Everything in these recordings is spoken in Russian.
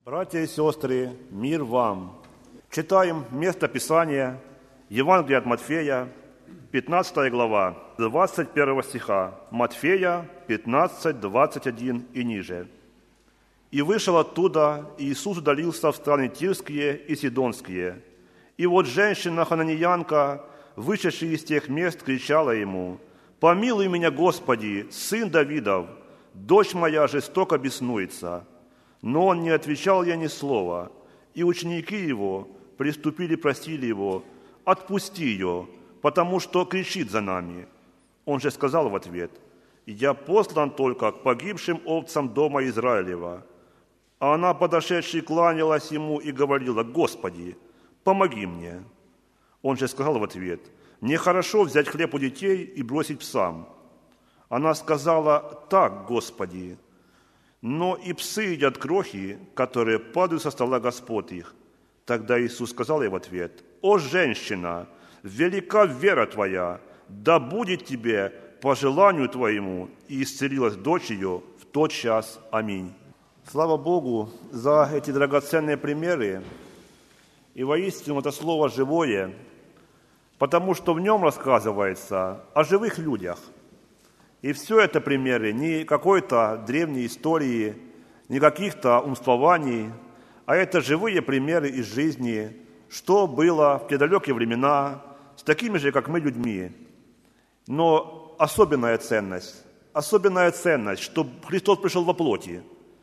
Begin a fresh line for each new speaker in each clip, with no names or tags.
Братья и сестры, мир вам! Читаем место Писания, Евангелие от Матфея, 15 глава, 21 стиха, Матфея 15, 21 и ниже. «И вышел оттуда, и Иисус удалился в страны Тирские и Сидонские. И вот женщина-хананиянка, вышедшая из тех мест, кричала ему: „Помилуй меня, Господи, сын Давидов, дочь моя жестоко беснуется“. Но он не отвечал ей ни слова, и ученики его приступили, просили его: „Отпусти ее, потому что кричит за нами“. Он же сказал в ответ: „Я послан только к погибшим овцам дома Израилева“. А она, подошедшая, кланялась ему и говорила: „Господи, помоги мне“. Он же сказал в ответ: „Нехорошо взять хлеб у детей и бросить псам“. Она сказала: „Так, Господи, но и псы едят крохи, которые падают со стола господ их“. Тогда Иисус сказал ей в ответ: „О, женщина, велика вера твоя, да будет тебе по желанию твоему“, и исцелилась дочь ее в тот час. Аминь. Слава Богу за эти драгоценные примеры. И воистину это слово живое, потому что в нем рассказывается о живых людях. И все это примеры не какой-то древней истории, не каких-то умствований, а это живые примеры из жизни, что было в те далекие времена с такими же, как мы, людьми. Но особенная ценность, что Христос пришел во плоти,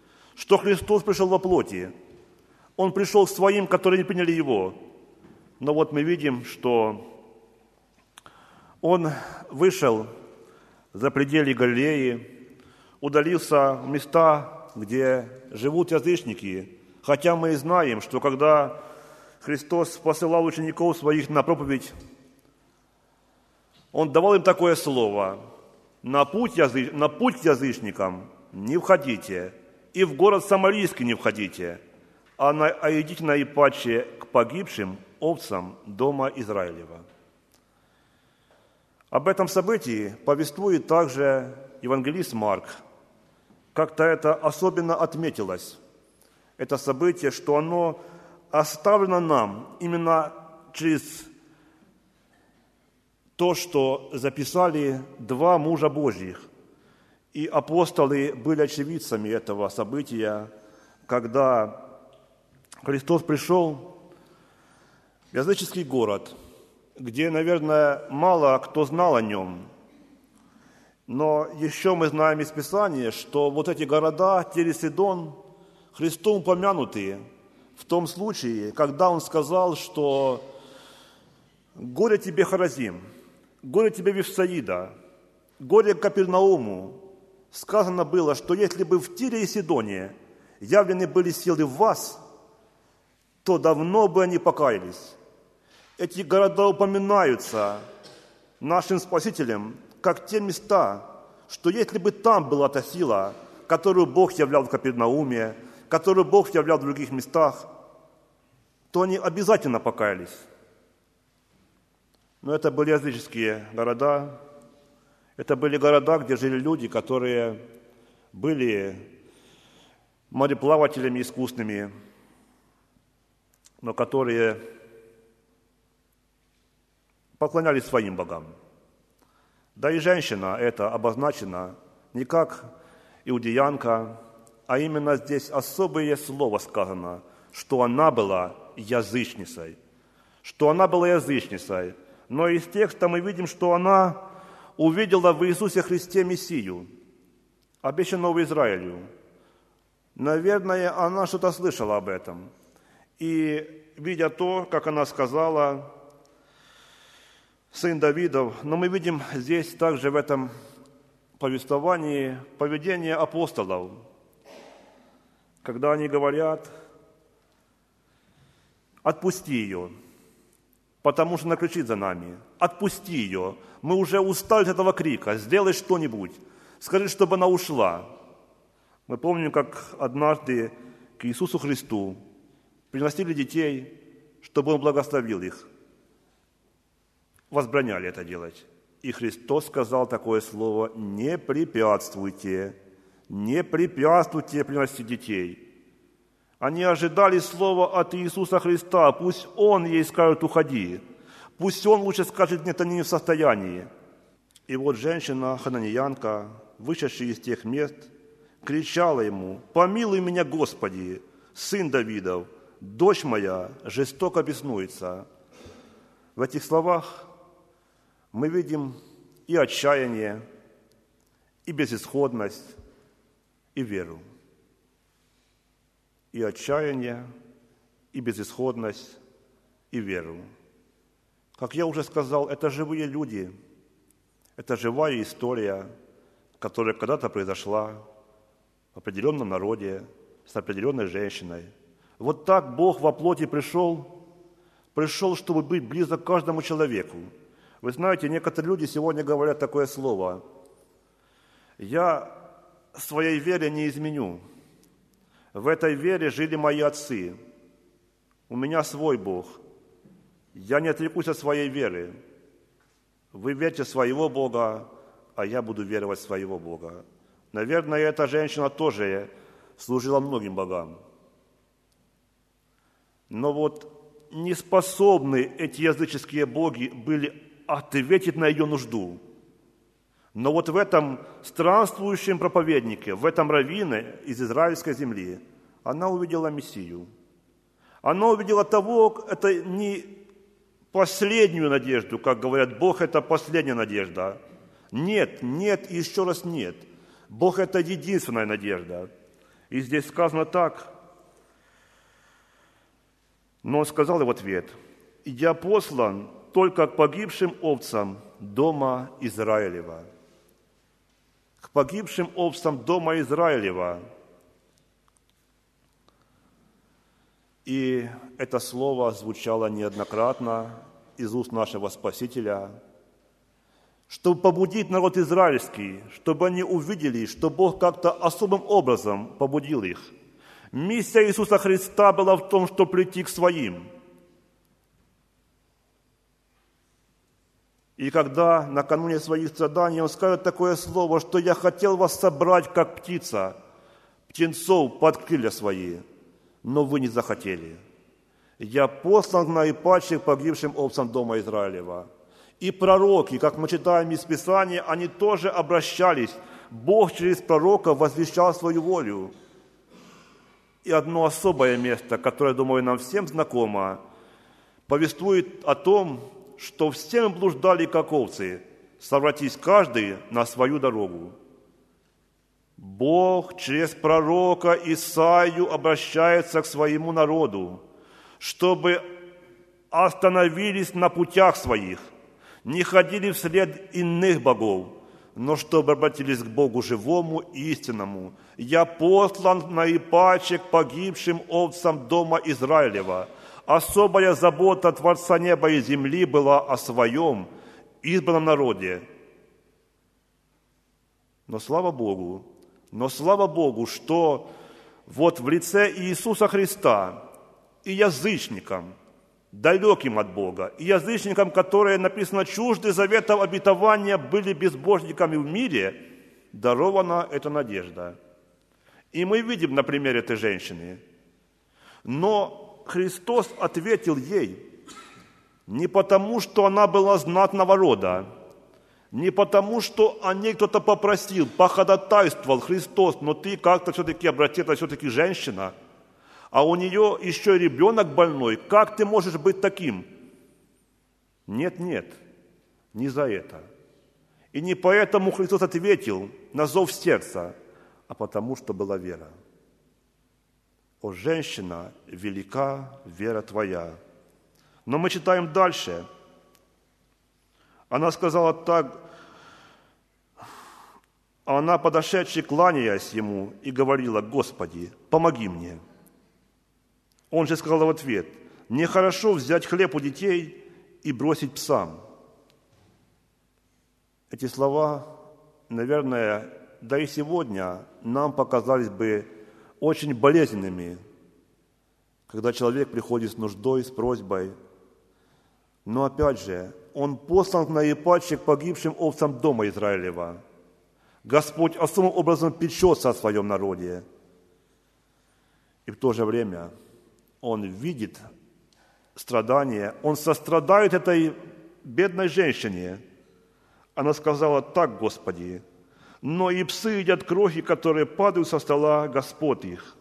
Он пришел к своим, которые не приняли Его. Но вот мы видим, что Он вышел за пределы Галилеи, удалился в места, где живут язычники, хотя мы и знаем, что когда Христос посылал учеников своих на проповедь, Он давал им такое слово: на путь язычникам не входите, и в город Самарийский не входите, а идите наипаче к погибшим овцам дома Израилева. Об этом событии повествует также евангелист Марк. Как-то это особенно отметилось, это событие, что оно оставлено нам именно через то, что записали два мужа Божьих. И апостолы были очевидцами этого события, когда Христос пришел в языческий город, где, наверное, мало кто знал о нем. Но еще мы знаем из Писания, что вот эти города, Тир и Сидон, Христом упомянуты в том случае, когда Он сказал, что «Горе тебе, Хоразим, горе тебе, Вифсаида, горе Капернауму». Сказано было, что если бы в Тире и Сидоне явлены были силы в вас, то давно бы они покаялись. Эти города упоминаются нашим Спасителем как те места, что если бы там была та сила, которую Бог являл в Капернауме, которую Бог являл в других местах, то они обязательно покаялись. Но это были языческие города, это были города, где жили люди, которые были мореплавателями искусными, но которые поклонялись своим богам. Да и женщина это обозначена не как иудеянка, а именно здесь особое слово сказано, что она была язычницей. Но из текста мы видим, что она увидела в Иисусе Христе Мессию, обещанного Израилю. Наверное, она что-то слышала об этом. И, видя то, как она сказала, сын Давидов, но мы видим здесь также в этом повествовании поведение апостолов, когда они говорят: «Отпусти ее, потому что она кричит за нами. Отпусти ее, мы уже устали от этого крика, сделай что-нибудь, скажи, чтобы она ушла». Мы помним, как однажды к Иисусу Христу приносили детей, чтобы Он благословил их. Возбраняли это делать. И Христос сказал такое слово: не препятствуйте приносить детей. Они ожидали слова от Иисуса Христа. Пусть Он ей скажет: уходи. Пусть Он лучше скажет: нет, они не в состоянии. И вот женщина, хананиянка, вышедшая из тех мест, кричала ему: помилуй меня, Господи, сын Давидов, дочь моя жестоко беснуется. В этих словах мы видим и отчаяние, и безысходность, и веру. И отчаяние, и безысходность, и веру. Как я уже сказал, это живые люди, это живая история, которая когда-то произошла в определенном народе, с определенной женщиной. Вот так Бог во плоти пришел, чтобы быть близок к каждому человеку. Вы знаете, некоторые люди сегодня говорят такое слово: «Я своей вере не изменю. В этой вере жили мои отцы. У меня свой Бог. Я не отрекусь от своей веры. Вы верьте в своего Бога, а я буду веровать в своего Бога». Наверное, эта женщина тоже служила многим богам. Но вот не способны эти языческие боги были ответить на ее нужду. Но вот в этом странствующем проповеднике, в этом раввине из израильской земли, она увидела Мессию. Она увидела того, это не последнюю надежду, как говорят, Бог – это последняя надежда. Нет, нет и еще раз нет. Бог – это единственная надежда. И здесь сказано так. Но он сказал ей в ответ: «Я послан только к погибшим овцам дома Израилева». К погибшим овцам дома Израилева. И это слово звучало неоднократно из уст нашего Спасителя, чтобы побудить народ израильский, чтобы они увидели, что Бог как-то особым образом побудил их. Миссия Иисуса Христа была в том, чтобы прийти к своим. И когда накануне своих страданий Он скажет такое слово, что «я хотел вас собрать, как птица, птенцов под крылья свои, но вы не захотели. Я послан наипаче к погибшим овцам дома Израилева». И пророки, как мы читаем из Писания, они тоже обращались. Бог через пророка возвещал свою волю. И одно особое место, которое, думаю, нам всем знакомо, повествует о том, что все мы блуждали, как овцы, совратись каждый на свою дорогу. Бог через пророка Исаию обращается к своему народу, чтобы остановились на путях своих, не ходили вслед иных богов, но чтобы обратились к Богу живому и истинному. «Я послан наипаче к погибшим овцам дома Израилева». Особая забота Творца неба и земли была о своем избранном народе. Но слава Богу, что вот в лице Иисуса Христа и язычникам, далеким от Бога, и язычникам, которые, написано, чужды заветов обетования, были безбожниками в мире, дарована эта надежда. И мы видим на примере этой женщины. Но Христос ответил ей не потому, что она была знатного рода, не потому, что о ней кто-то попросил, походатайствовал Христос, но ты как-то все-таки обратилась, все-таки женщина, а у нее еще и ребенок больной, как ты можешь быть таким? Нет, не за это. И не поэтому Христос ответил на зов сердца, а потому, что была вера. «О, женщина, велика вера твоя». Но мы читаем дальше. Она сказала так: она, подошедшая, кланяясь ему, и говорила: «Господи, помоги мне». Он же сказал в ответ: «Нехорошо взять хлеб у детей и бросить псам». Эти слова, наверное, да и сегодня нам показались бы очень болезненными, когда человек приходит с нуждой, с просьбой. Но опять же, он послан наипаче к погибшим овцам дома Израилева. Господь особым образом печется о своем народе. И в то же время Он видит страдания, Он сострадает этой бедной женщине. Она сказала: так, Господи, но и псы едят крохи, которые падают со стола господ их.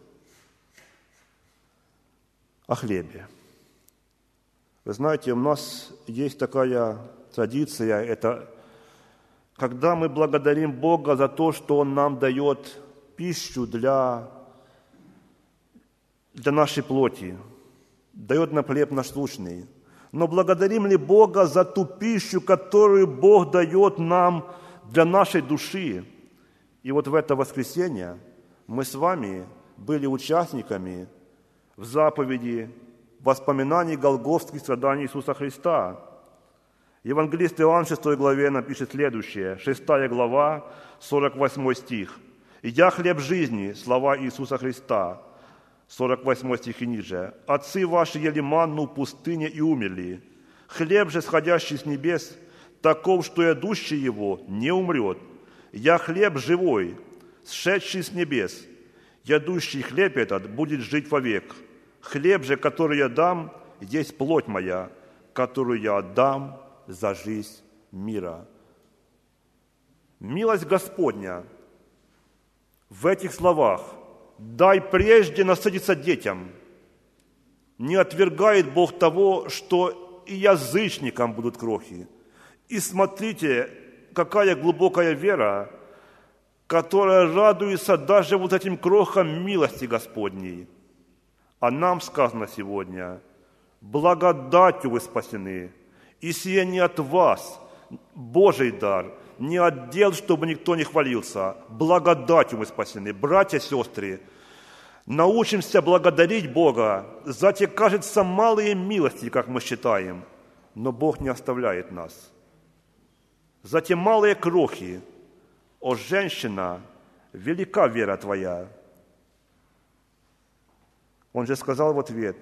О хлебе. Вы знаете, у нас есть такая традиция, это когда мы благодарим Бога за то, что Он нам дает пищу для нашей плоти, дает нам хлеб насущный. Но благодарим ли Бога за ту пищу, которую Бог дает нам для нашей души? И вот в это воскресенье мы с вами были участниками в заповеди воспоминаний голгофских страданий Иисуса Христа. Евангелист Иоанн в 6 главе напишет следующее, 6 глава, 48 стих. «Я хлеб жизни», слова Иисуса Христа, 48 стих и ниже. «Отцы ваши ели манну в пустыне и умерли. Хлеб же, сходящий с небес, таков, что ядущий его не умрет. Я хлеб живой, сшедший с небес. Ядущий хлеб этот будет жить вовек. Хлеб же, который я дам, есть плоть моя, которую я отдам за жизнь мира». Милость Господня в этих словах: «Дай прежде насытиться детям». Не отвергает Бог того, что и язычникам будут крохи. И смотрите, какая глубокая вера, которая радуется даже вот этим крохам милости Господней. А нам сказано сегодня: благодатью вы спасены, и сие не от вас, Божий дар, не от дел, чтобы никто не хвалился. Благодатью мы спасены. Братья, сестры, научимся благодарить Бога за те, кажется, малые милости, как мы считаем, но Бог не оставляет нас. За те малые крохи: «О, женщина, велика вера твоя». Он же сказал в ответ,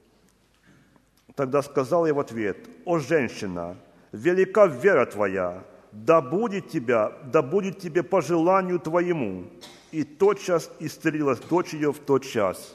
тогда сказал я в ответ: «О, женщина, велика вера твоя, да будет тебе по желанию твоему». И тотчас исцелилась дочь ее в тот час.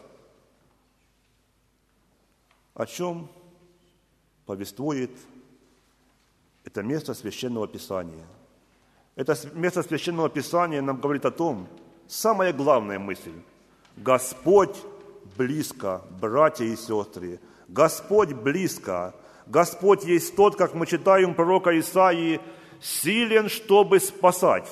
О чем повествует это место Священного Писания? Это место Священного Писания нам говорит о том, самая главная мысль: Господь близко, братья и сестры. Господь близко. Господь есть тот, как мы читаем у пророка Исаии, силен, чтобы спасать.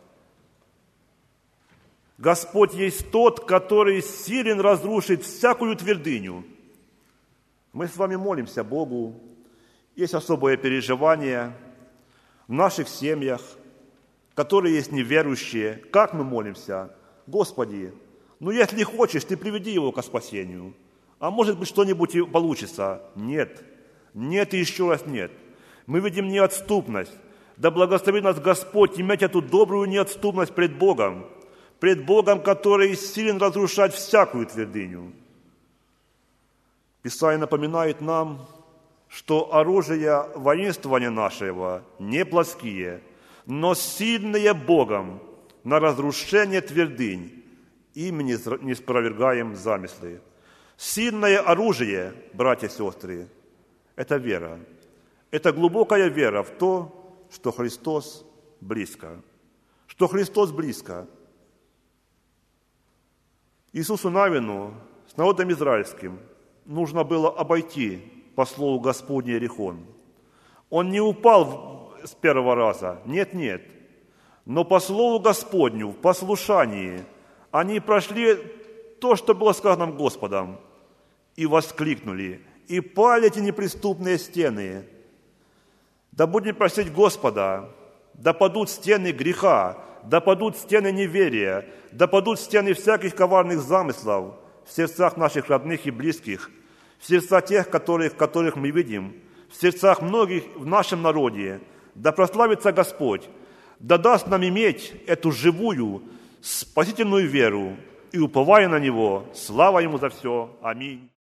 Господь есть тот, который силен разрушить всякую твердыню. Мы с вами молимся Богу. Есть особое переживание в наших семьях, которые есть неверующие. Как мы молимся? Господи, если хочешь, Ты приведи его к спасению. А может быть, что-нибудь и получится. Нет. Нет и еще раз нет. Мы видим неотступность. Да благословит нас Господь иметь эту добрую неотступность пред Богом, который силен разрушать всякую твердыню. Писание напоминает нам, что оружия воинствования нашего не плоские, но сильные Богом на разрушение твердынь, им не спровергаем замыслы. Сильное оружие, братья и сестры, это вера. Это глубокая вера в то, что Христос близко. Что Христос близко. Иисусу Навину с народом израильским нужно было обойти по слову Господне Иерихон. Он не упал с первого раза, нет. Но по слову Господню, в послушании, они прошли то, что было сказано Господом, и воскликнули: «И пали эти неприступные стены». Да будем просить Господа, да падут стены греха, да падут стены неверия, да падут стены всяких коварных замыслов в сердцах наших родных и близких, в сердцах тех, которых мы видим, в сердцах многих в нашем народе. Да прославится Господь, да даст нам иметь эту живую, спасительную веру, и, уповая на Него, слава Ему за все. Аминь.